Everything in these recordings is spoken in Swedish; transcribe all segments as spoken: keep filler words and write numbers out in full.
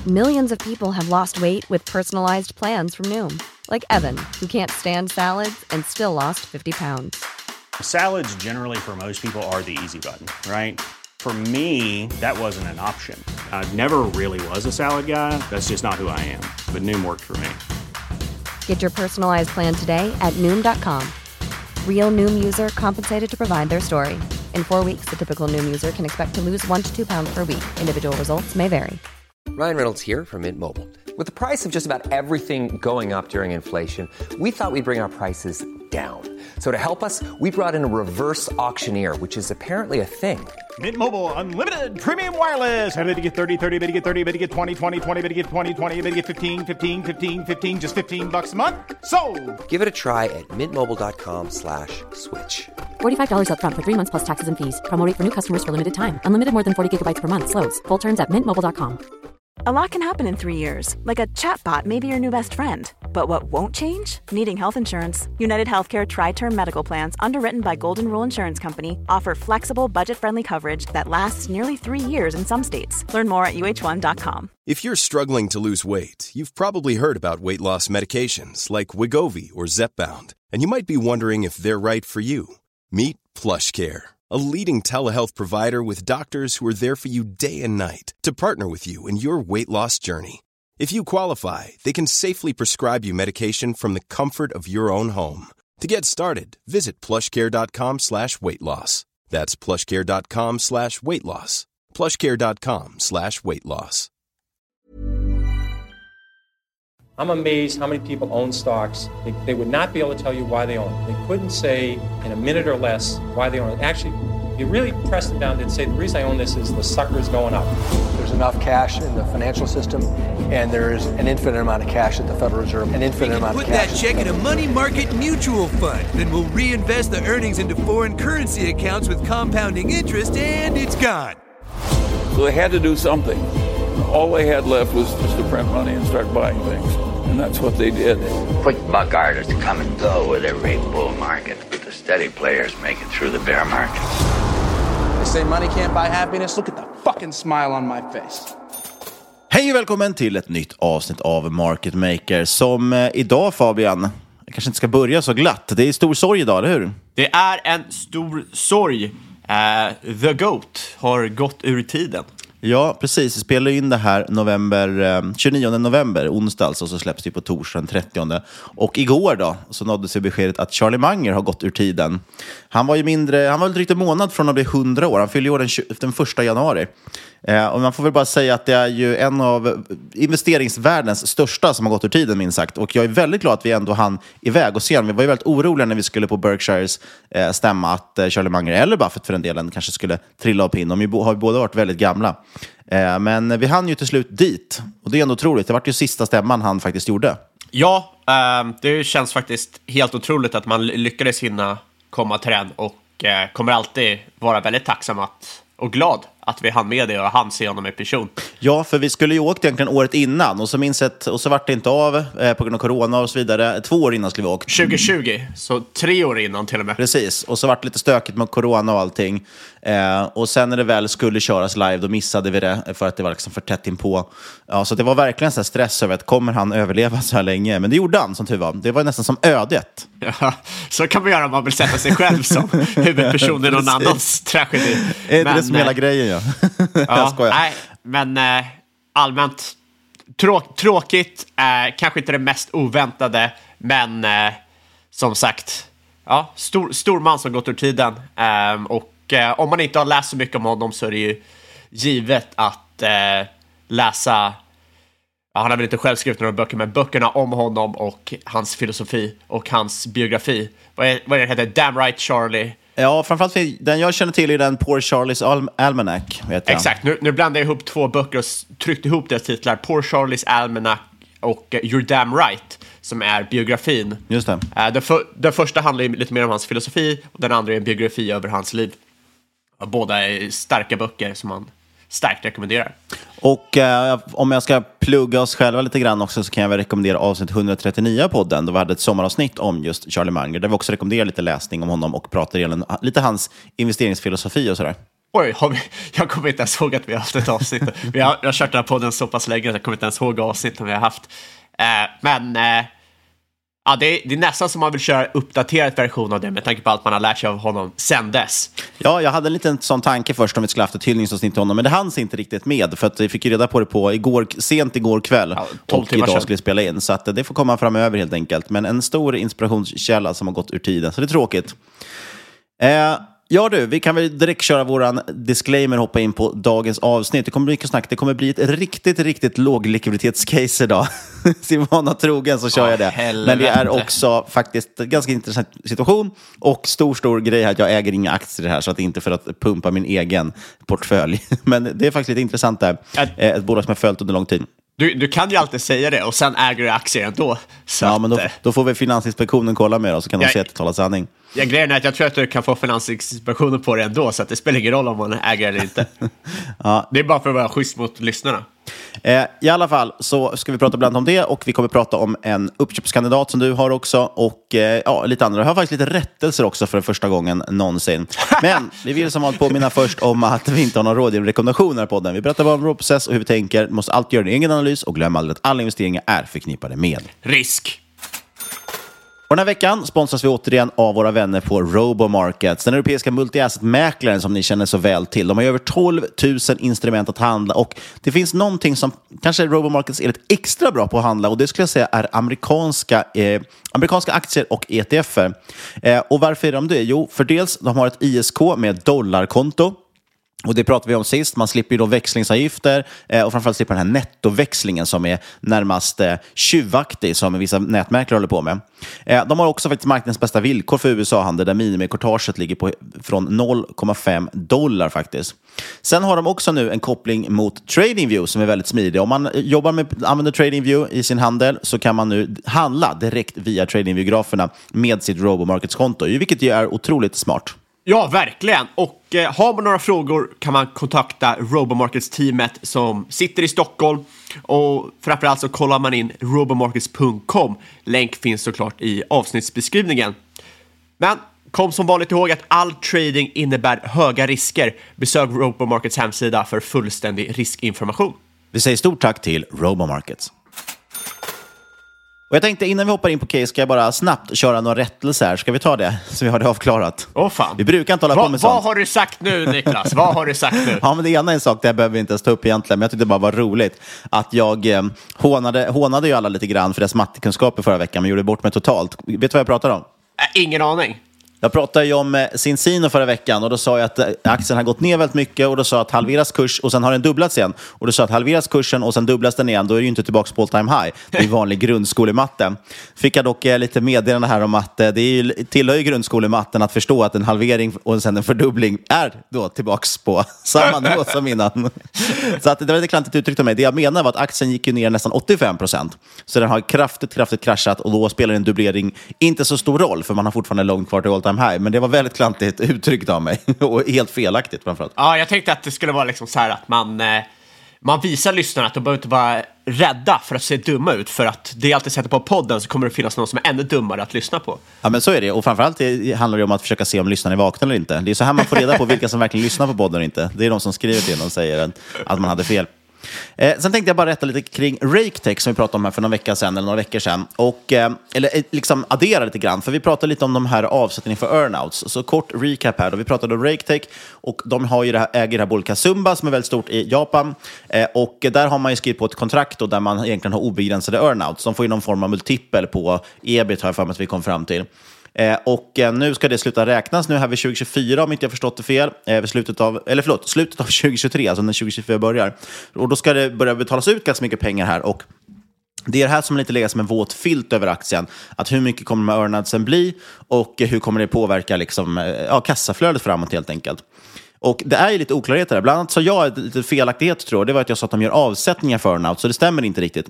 Millions of people have lost weight with personalized plans from Noom. Like Evan, who can't stand salads and still lost fifty pounds. Salads generally for most people are the easy button, right? For me, that wasn't an option. I never really was a salad guy. That's just not who I am. But Noom worked for me. Get your personalized plan today at Noom dot com. Real Noom user compensated to provide their story. In four weeks, the typical Noom user can expect to lose one to two pounds per week. Individual results may vary. Ryan Reynolds here from Mint Mobile. With the price of just about everything going up during inflation, we thought we'd bring our prices down. So to help us, we brought in a reverse auctioneer, which is apparently a thing. Mint Mobile Unlimited Premium Wireless. How to get thirty, thirty, how to get thirty, how to get twenty, twenty, twenty, how to get twenty, twenty, how to get fifteen, fifteen, fifteen, fifteen, just fifteen bucks a month? Sold! Give it a try at mintmobile.com slash switch. forty-five dollars up front for three months plus taxes and fees. Promo rate for new customers for limited time. Unlimited more than forty gigabytes per month. Slows full terms at mint mobile dot com. A lot can happen in three years, like a chatbot may be your new best friend. But what won't change? Needing health insurance. United Healthcare Tri-Term Medical Plans, underwritten by Golden Rule Insurance Company, offer flexible, budget-friendly coverage that lasts nearly three years in some states. Learn more at U H one dot com. If you're struggling to lose weight, you've probably heard about weight loss medications like Wegovy or Zepbound, and you might be wondering if they're right for you. Meet PlushCare, a leading telehealth provider with doctors who are there for you day and night to partner with you in your weight loss journey. If you qualify, they can safely prescribe you medication from the comfort of your own home. To get started, visit plushcare.com slash weight loss. That's plushcare.com slash weight loss. plushcare.com slash weight loss. I'm amazed how many people own stocks. They, they would not be able to tell you why they own it. They couldn't say in a minute or less why they own it. Actually, you really press them down and say, the reason I own this is the sucker's going up. There's enough cash in the financial system, and there's an infinite amount of cash at the Federal Reserve, an infinite amount of cash. Put that check in a money market mutual fund. Then we'll reinvest the earnings into foreign currency accounts with compounding interest, and it's gone. So they had to do something. All they had left was just to print money and start buying things. And that's what they did. Quick buck artists come and go with every bull market, but the steady players make it through the bear market. They say money can't buy happiness. Look at the fucking smile on my face. Hej och välkommen till ett nytt avsnitt av Market Maker. Som eh, idag, Fabian, jag kanske inte ska börja så glatt. Det är stor sorg idag, eller hur? Det är en stor sorg. Uh, The Goat har gått ur tiden. Ja, precis. Vi spelar in det här november, eh, tjugonionde november, onsdag alltså, så släpps det på torsdag den trettionde. Och igår då så nåddes vi beskedet att Charlie Munger har gått ur tiden. Han var ju mindre, han var väl drygt en månad från att bli hundra år. Han fyller år den, den första januari. Eh, och man får väl bara säga att det är ju en av investeringsvärldens största som har gått ur tiden, minst sagt. Och jag är väldigt glad att vi ändå hann iväg och se honom. Vi var ju väldigt oroliga när vi skulle på Berkshires eh, stämma att eh, Charlie Munger, eller Buffett för den delen, kanske skulle trilla upp in. De har ju båda varit väldigt gamla. Eh, men vi hann ju till slut dit. Och det är ändå otroligt. Det var ju sista stämman han faktiskt gjorde. Ja, eh, det känns faktiskt helt otroligt att man lyckades hinna komma till den. Och eh, kommer alltid vara väldigt tacksam att, och glad att vi hann med det och hann se honom i person. Ja, för vi skulle ju åkt egentligen året innan. Och så minns ett, och så vart det inte av eh, på grund av corona och så vidare. Två år innan skulle vi åkt. tjugo tjugo, så tre år innan till och med. Precis, och så vart det lite stökigt med corona och allting. Eh, och sen när det väl skulle köras live, då missade vi det för att det var liksom för tätt inpå. Ja, så det var verkligen så här stress över att kommer han överleva så här länge? Men det gjorde han, som tur var. Det var nästan som ödet. Ja, så kan man göra om man vill sätta sig själv som huvudperson i någon annans tragedi. Är inte det som hela grejen, ja? Ja, nej, men eh, allmänt trå- tråkigt, eh, kanske inte det mest oväntade, men eh, som sagt, ja, stor, stor man som gått ur tiden. Eh, och eh, om man inte har läst så mycket om honom så är det ju givet att eh, läsa, ja, han har väl inte själv skrivit några böcker, men böckerna om honom och hans filosofi och hans biografi. Vad är, vad är det heter? Damn Right Charlie. Ja, framförallt den jag känner till är den Poor Charlie's Al- Almanac, vet jag. Exakt, nu, nu blandar jag ihop två böcker och tryckte ihop deras titlar. Poor Charlie's Almanac och You're Damn Right, som är biografin. Just det. Uh, den, för, den första handlar lite mer om hans filosofi och den andra är en biografi över hans liv. Båda är starka böcker som man starkt rekommenderar. Och eh, om jag ska plugga oss själva lite grann också, så kan jag väl rekommendera avsnitt etthundratrettionio av podden. Då vi hade ett sommaravsnitt om just Charlie Munger, där vi också rekommenderar lite läsning om honom och pratar igenom lite hans investeringsfilosofi och sådär. Oj, har vi, jag kommer inte ens ihåg att vi har haft ett avsnitt. Vi har, jag har kört den här podden så pass länge att jag kommer inte ens ihåg avsnitten vi har haft. Eh, men eh, ja, det, är, det är nästan som man vill köra uppdaterad version av det med tanke på allt man har lärt sig av honom sen dess. Ja, jag hade en liten sån tanke först om vi skulle haft ett hyllningsavsnitt till honom, men det hanns inte riktigt med för att vi fick ju reda på det på igår, sent igår kväll ja, och idag skulle spela in. Så att det får komma framöver helt enkelt. Men en stor inspirationskälla som har gått ur tiden, så det är tråkigt. Eh... Ja du, vi kan väl direkt köra våran disclaimer och hoppa in på dagens avsnitt. Det kommer bli mycket snack. Det kommer bli ett riktigt, riktigt låglikviditetscase idag. Sin vana trogen så kör oh, jag det. Helvete. Men det är också faktiskt en ganska intressant situation. Och stor, stor grej här att jag äger inga aktier här. Så att det inte är för att pumpa min egen portfölj. Men det är faktiskt lite intressant där. Ett bolag som jag följt under lång tid. Du, du kan ju alltid säga det och sen äger du aktier ändå. Så ja, att, men då, då får vi Finansinspektionen kolla med det och så kan de jag, se att det talar sanning. Ja, grejen är att jag tror att du kan få Finansinspektionen på det ändå så att det spelar ingen roll om man äger eller inte. Ja. Det är bara för att vara schysst mot lyssnarna. Eh, I alla fall så ska vi prata bland om det och vi kommer prata om en uppköpskandidat som du har också och eh, ja, lite andra. Jag har faktiskt lite rättelser också för första gången någonsin. Men vi vill som att påminna först om att vi inte har någon rådgivning rekommendationer på den. Vi berättar bara om vår process och hur vi tänker. Du måste alltid göra en egen analys och glöm aldrig att alla investeringar är förknippade med risk. Och den här veckan sponsras vi återigen av våra vänner på RoboMarkets, den europeiska multi-asset-mäklaren som ni känner så väl till. De har över tolv tusen instrument att handla och det finns någonting som kanske RoboMarkets är lite extra bra på att handla och det skulle jag säga är amerikanska, eh, amerikanska aktier och E T F-er. Eh, och varför är de det? Jo, för dels de har ett I S K med dollarkonto. Och det pratade vi om sist. Man slipper ju då växlingsavgifter eh, och framförallt slipper den här nettoväxlingen som är närmast eh, tjuvaktig som vissa nätmäklare håller på med. Eh, de har också faktiskt marknadens bästa villkor för U S A-handel där minimikortaget ligger på från noll komma fem dollar faktiskt. Sen har de också nu en koppling mot TradingView som är väldigt smidig. Om man jobbar med använder TradingView i sin handel så kan man nu handla direkt via TradingView-graferna med sitt RoboMarkets-konto, vilket ju är otroligt smart. Ja, verkligen. Och eh, har man några frågor kan man kontakta RoboMarkets-teamet som sitter i Stockholm. Och framförallt så kollar man in robomarkets punkt com. Länk finns såklart i avsnittsbeskrivningen. Men kom som vanligt ihåg att all trading innebär höga risker. Besök RoboMarkets hemsida för fullständig riskinformation. Vi säger stort tack till RoboMarkets. Och jag tänkte innan vi hoppar in på case ska jag bara snabbt köra några rättelser här. Ska vi ta det så vi har det avklarat? Åh oh, fan. Vi brukar inte hålla Va, på med sånt. Vad har du sagt nu, Niklas? Vad har du sagt nu? Ja, men det ena är en sak, det behöver vi inte ens ta upp egentligen. Men jag tyckte det bara var roligt att jag eh, hånade, hånade ju alla lite grann för deras mattekunskaper förra veckan. Men gjorde bort mig totalt. Vet du vad jag pratar om? Äh, ingen aning. Jag pratade ju om Cincino förra veckan och då sa jag att aktien har gått ner väldigt mycket och då sa jag att halveras kurs och sen har den dubblats igen. Och då sa jag att halveras kursen och sen dubblas den igen, då är det ju inte tillbaka på all time high. Det är vanlig grundskolematte. Fick jag dock lite meddelande här om att det är ju, tillhör ju grundskolematten att förstå att en halvering och sen en fördubbling är då tillbaka på samma nivå som innan. Så att det var lite klantigt uttryckt av mig. Det jag menar var att aktien gick ju ner nästan åttiofem procent. Så den har kraftigt, kraftigt kraschat och då spelar en dubblering inte så stor roll för man har fortfarande långt kvar till all time high, men det var väldigt klantigt uttryckt av mig och helt felaktigt framförallt. Ja, jag tänkte att det skulle vara liksom så här att man, eh, man visar lyssnarna att de behöver inte vara rädda för att se dumma ut, för att det är alltid sätter på podden så kommer det finnas någon som är ännu dummare att lyssna på. Ja, men så är det, och framförallt det handlar det om att försöka se om lyssnarna är vakna eller inte. Det är så här man får reda på vilka som verkligen lyssnar på podden och inte. Det är de som skriver till en och säger att man hade fel. Eh, sen tänkte jag bara rätta lite kring RakeTech som vi pratade om här för några veckor sedan eller några veckor sedan. Och, eh, eller eh, liksom addera lite grann, för vi pratade lite om de här avsättningen för earnouts. Så kort recap här då. Vi pratade om RakeTech och de har ju det här, äger det här bolaget Kasumba som är väldigt stort i Japan. Eh, och där har man ju skrivit på ett kontrakt då, där man egentligen har obegränsade earnouts. De får ju någon form av multipel på ebit har jag för mig att vi kom fram till. Eh, och eh, nu ska det sluta räknas nu här vid tjugo tjugofyra om inte jag förstått det fel, eh, vid slutet av, eller förlåt, slutet av tjugo tjugotre, alltså när tjugo tjugofyra börjar. Och då ska det börja betalas ut ganska mycket pengar här, och det är det här som lite lägger som en våt filt över aktien. Att hur mycket kommer de här earnoutsen bli och hur kommer det påverka liksom, ja, kassaflödet framåt helt enkelt. Och det är ju lite oklarheter där. Bland annat så jag lite felaktighet tror jag. Det var att jag sa att de gör avsättningar för earnout, så det stämmer inte riktigt.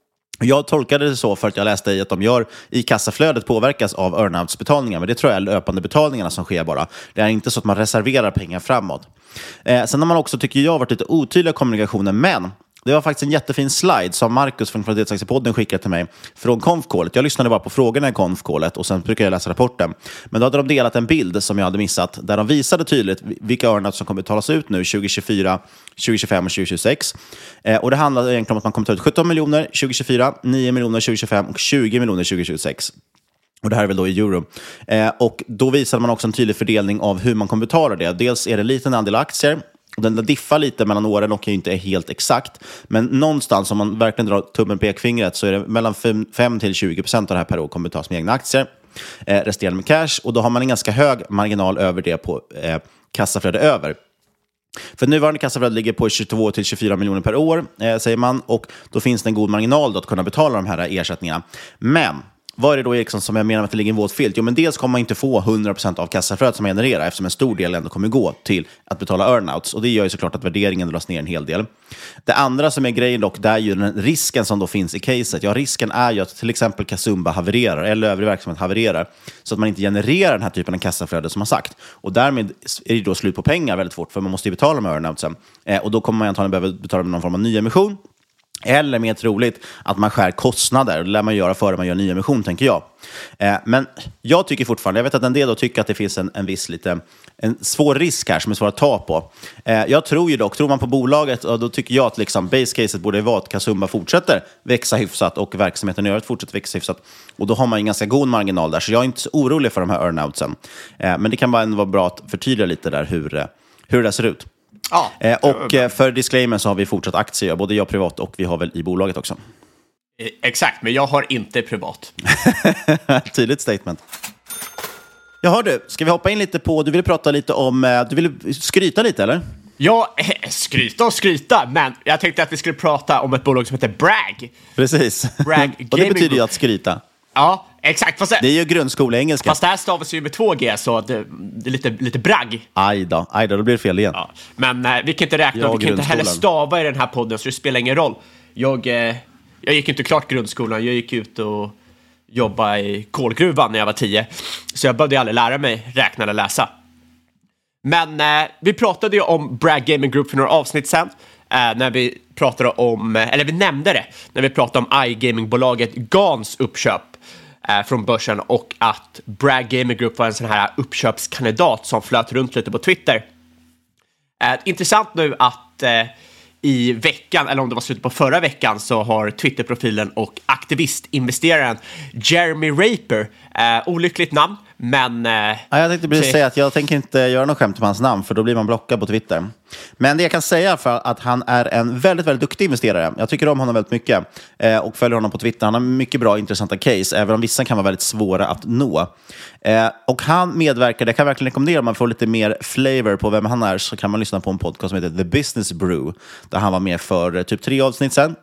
Jag tolkade det så för att jag läste i att de gör i kassaflödet påverkas av earnouts-betalningar, men det tror jag är löpande betalningarna som sker bara. Det är inte så att man reserverar pengar framåt. Eh, sen har man också, tycker jag, varit lite otydliga i kommunikationen, men Det var faktiskt en jättefin slide som Marcus från Kvalitetsaktiepodden skickade till mig från konfkålet. Jag lyssnade bara på frågorna i konfkålet och sen brukar jag läsa rapporten. Men då hade de delat en bild som jag hade missat där de visade tydligt vilka earnouts som kommer att betalas ut nu tjugo tjugofyra, tjugo tjugofem och tjugo tjugosex. Eh, och det handlar egentligen om att man kommer att ta ut sjutton miljoner tjugo tjugofyra, nio miljoner tjugo tjugofem och tjugo miljoner tjugo tjugosex. Och det här är väl då i euro. Eh, och då visade man också en tydlig fördelning av hur man kommer betala det. Dels är det en liten andel aktier. Och den diffar lite mellan åren och inte är helt exakt. Men någonstans om man verkligen drar tummen pekfingret så är det mellan fem till tjugo procent av det här per år kommer tas med egna aktier. Eh, resterande med cash. Och då har man en ganska hög marginal över det på eh, kassaflöde över. För nuvarande kassaflöde ligger på tjugotvå till tjugofyra miljoner per år, eh, säger man. Och då finns det en god marginal då att kunna betala de här ersättningarna. Men vad är det då liksom som jag menar med att det ligger en våt filt? Jo, men dels kommer man inte få hundra procent av kassaflödet som man genererar eftersom en stor del ändå kommer gå till att betala earnouts. Och det gör ju såklart att värderingen dras ner en hel del. Det andra som är grejen dock, det är ju den risken som då finns i caset. Ja, risken är ju att till exempel Kasumba havererar eller övrig verksamhet havererar så att man inte genererar den här typen av kassaflöde som man sagt. Och därmed är det då slut på pengar väldigt fort för man måste ju betala med earnoutsen. Eh, och då kommer man antagligen behöva betala med någon form av nyemission. Eller mer troligt att man skär kostnader. Det lär man göra före man gör nyemission, tänker jag. Eh, men jag tycker fortfarande, jag vet att en del då tycker att det finns en, en viss lite, en svår risk här som är svår att ta på. Eh, jag tror ju dock, tror man på bolaget, och då tycker jag att liksom base-caset borde vara att Kasumba fortsätter växa hyfsat och verksamheten i övrigt fortsätter växa hyfsat. Och då har man en ganska god marginal där, så jag är inte så orolig för de här earnoutsen. Eh, men det kan bara ändå vara bra att förtydliga lite där hur, hur det ser ut. Ja, eh, och eh, för disclaimer så har vi fortsatt aktier, både jag privat och vi har väl i bolaget också. Exakt, men jag har inte privat. Tydligt statement. Jaha du, ska vi hoppa in lite på, du ville prata lite om, du ville skryta lite eller? Ja, skryta och skryta, men jag tänkte att vi skulle prata om ett bolag som heter Bragg. Precis, Bragg och det betyder ju att skryta. Ja, exakt. Fast det är ju grundskoleengelska. Fast det här stavas ju med två G, så det, det är lite, lite bragg. Aj då, aj då, då blir det fel igen. Ja. Men eh, vi kan inte räkna, jag vi kan inte heller stava i den här podden, så det spelar ingen roll. Jag, eh, jag gick inte klart grundskolan, jag gick ut och jobbade i kolgruvan när jag var tio. Så jag behövde aldrig lära mig räkna eller läsa. Men eh, vi pratade ju om Bragg Gaming Group för några avsnitt sedan. Eh, när vi pratade om, eller vi nämnde det, när vi pratade om iGaming-bolaget Gans uppköp från börsen och att Bragg Gaming Group var en sån här uppköpskandidat som flöt runt lite på Twitter. Eh, intressant nu att eh, i veckan, eller om det var slutet på förra veckan, så har Twitter-profilen och aktivistinvesteraren Jeremy Raper, eh, olyckligt namn, men... Eh, ja, jag tänkte precis säga att jag tänker inte göra något skämt om hans namn, för då blir man blockad på Twitter. Men det jag kan säga för att han är en väldigt, väldigt duktig investerare. Jag tycker om honom väldigt mycket eh, och följer honom på Twitter. Han har mycket bra, intressanta case, även om vissa kan vara väldigt svåra att nå. Eh, och han medverkar, det kan jag verkligen rekommendera, om man får lite mer flavor på vem han är, så kan man lyssna på en podcast som heter The Business Brew, där han var med för eh, typ tre avsnitt sedan.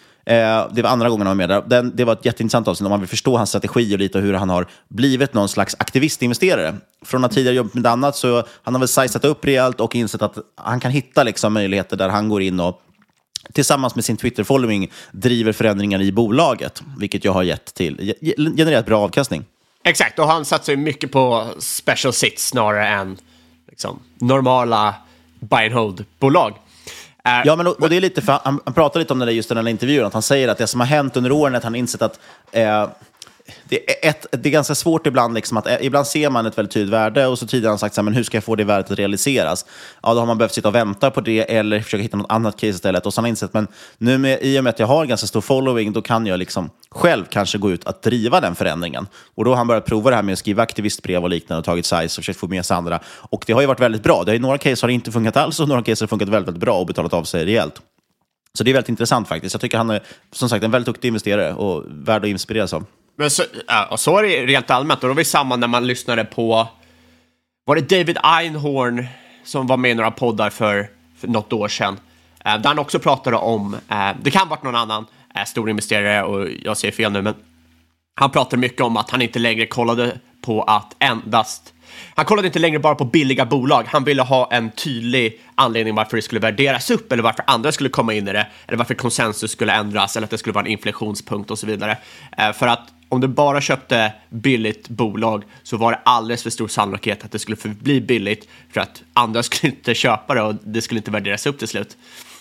Eh, det var andra gången han var med där. Den, det var ett jätteintressant avsnitt om man vill förstå hans strategi och lite hur han har blivit någon slags aktivistinvesterare. Från att tidigare jobbat med annat så han har väl sizat upp rejält och insett att han kan hitta liksom möjligheter där han går in och tillsammans med sin Twitter-following driver förändringar i bolaget, vilket jag har gett till, genererat bra avkastning. Exakt, och han satsar ju mycket på special sits snarare än liksom, normala buy and hold-bolag. Ja, men och, och det är lite, för han, han pratar lite om det där just i den här intervjun, att han säger att det som har hänt under åren är att han insett att eh, det, är ett, det är ganska svårt ibland, liksom, att eh, ibland ser man ett väldigt tydligt värde och så tidigare har han sagt så här, men hur ska jag få det värdet att realiseras? Ja, då har man behövt sitta och vänta på det eller försöka hitta något annat case istället. Och så har han insett, men nu med, i och med att jag har ganska stor following, då kan jag liksom själv kanske gå ut att driva den förändringen. Och då har han börjat prova det här med att skriva aktivistbrev och liknande och tagit size och försökt få med sig andra. Och det har ju varit väldigt bra. Det är några case har det inte funkat alls och några case har funkat väldigt, väldigt bra och betalat av sig rejält. Så det är väldigt intressant faktiskt. Jag tycker han är, som sagt, en väldigt duktig investerare och värd att inspireras av. Men så, ja, så är det rent allmänt. Och då var det samma när man lyssnade på, var det David Einhorn som var med i några poddar för, för något år sedan. Eh, där han också pratade om, eh, det kan ha varit någon annan eh, stor investerare och jag säger fel nu, men han pratade mycket om att han inte längre kollade på att endast, han kollade inte längre bara på billiga bolag. Han ville ha en tydlig anledning varför det skulle värderas upp eller varför andra skulle komma in i det eller varför konsensus skulle ändras eller att det skulle vara en inflationspunkt och så vidare. Eh, för att om du bara köpte billigt bolag så var det alldeles för stor sannolikhet att det skulle förbli billigt för att andra skulle inte köpa det och det skulle inte värderas upp till slut.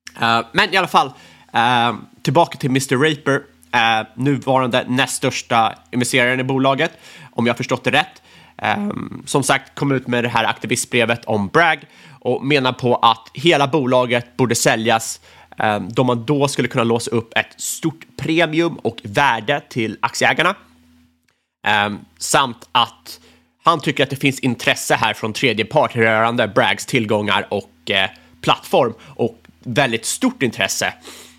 Uh, men i alla fall, uh, tillbaka till mister Raper, uh, nuvarande näst största investeraren i bolaget, om jag har förstått det rätt. Um, som sagt, kom ut med det här aktivistbrevet om Bragg och menar på att hela bolaget borde säljas, um, då man då skulle kunna låsa upp ett stort premium och värde till aktieägarna. Um, samt att han tycker att det finns intresse här från tredje part rörande Braggs tillgångar och eh, plattform, och väldigt stort intresse.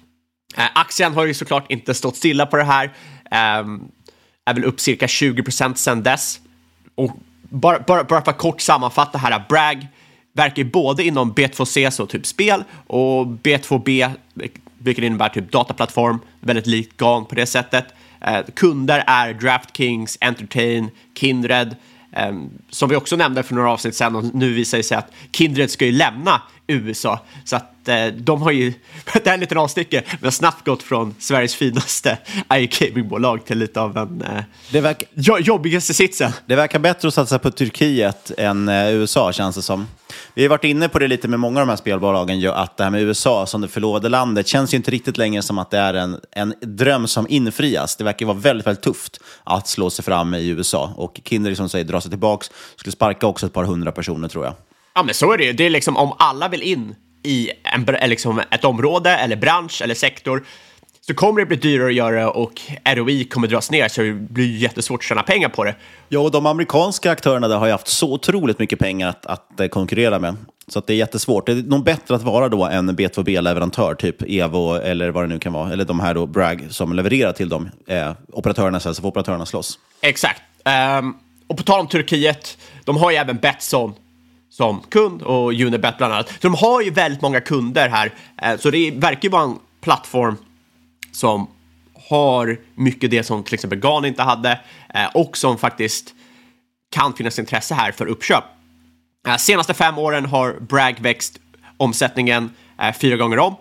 Eh, aktien har ju såklart inte stått stilla på det här, eh, är väl upp cirka tjugo procent sedan dess. Och bara, bara, bara för att kort sammanfatta här, Bragg verkar både inom B två C, så typ spel, och B två B, vilket innebär typ dataplattform, väldigt likt G A N på det sättet. Eh, kunder är DraftKings, Entertain, Kindred, eh, som vi också nämnde för några avsnitt sedan, och nu visar det sig att Kindred ska ju lämna U S A, så att eh, de har ju, det här är en liten avstickare, men snabbt gått från Sveriges finaste iGaming-bolag till lite av en eh, det verkar, jo- jobbigaste sitsen. Det verkar bättre att satsa på Turkiet än eh, U S A, känns det som. Vi har varit inne på det lite med många av de här spelbolagen, ju, att det här med U S A som det förlovade landet känns ju inte riktigt längre som att det är en, en dröm som infrias. Det verkar vara väldigt, väldigt tufft att slå sig fram i U S A, och Kindred, som säger, dra sig tillbaks, skulle sparka också ett par hundra personer, tror jag. Ja, men så är det ju. Det är liksom, om alla vill in i en, liksom ett område eller bransch eller sektor, så kommer det bli dyrare att göra, och R O I kommer dras ner, så det blir jättesvårt att tjäna pengar på det. Ja, och de amerikanska aktörerna där har ju haft så otroligt mycket pengar att, att konkurrera med. Så att det är jättesvårt. Det är nog bättre att vara då en B två B-leverantör, typ Evo eller vad det nu kan vara. Eller de här då, Bragg, som levererar till dem. Eh, operatörerna, så alltså operatörerna slåss. Exakt. Um, och på tal om Turkiet, de har ju även Betsson som kund, och Unibet bland annat. Så de har ju väldigt många kunder här. Uh, så det verkar ju vara en plattform som har mycket det som till exempel G A N inte hade, uh, och som faktiskt kan finnas intresse här för uppköp. Uh, senaste fem åren har Bragg växt omsättningen uh, fyra gånger om.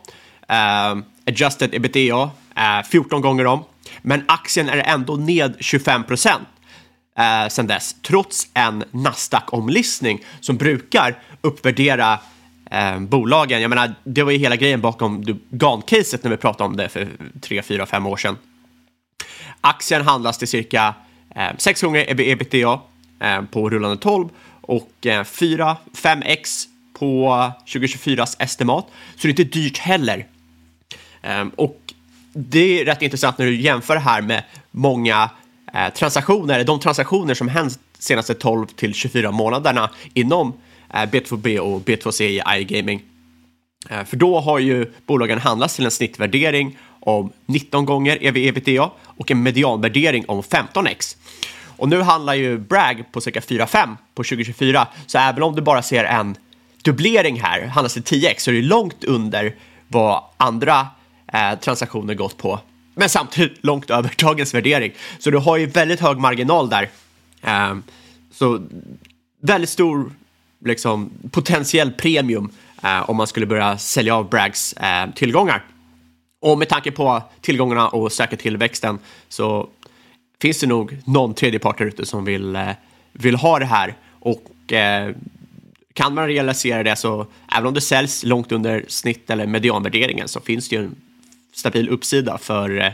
Uh, adjusted EBITDA uh, fjorton gånger om. Men aktien är ändå ned tjugofem procent uh, sedan dess, trots en Nasdaq-omlistning som brukar uppvärdera uh, bolagen. Jag menar, det var ju hela grejen bakom G A N-caset när vi pratade om det för tre, fyra, fem år sedan. Aktien handlas till cirka uh, sex gånger EBITDA uh, på rullande tolv, och uh, fyra till fem x på tjugo tjugofyras estimat. Så det är inte dyrt heller. Um, och det är rätt intressant när du jämför det här med många eh, transaktioner, de transaktioner som hänt senaste tolv till tjugofyra månaderna inom eh, B två B och B två C i iGaming. Eh, för då har ju bolagen handlats till en snittvärdering om nitton gånger E V EBITDA och en medianvärdering om femton x. Och nu handlar ju Bragg på cirka fyra till fem på tjugo tjugofyra, så även om du bara ser en dubblering här, handlas till tio x, så är det långt under vad andra Eh, transaktioner gått på, men samtidigt långt över dagens värdering. Så du har ju väldigt hög marginal där. Eh, så väldigt stor liksom, potentiell premium eh, om man skulle börja sälja av Braggs eh, tillgångar. Och med tanke på tillgångarna och säkra tillväxten, så finns det nog någon tredje part ute som vill, eh, vill ha det här. Och eh, kan man realisera det, så även om det säljs långt under snitt eller medianvärderingen, så finns det ju en stabil uppsida för,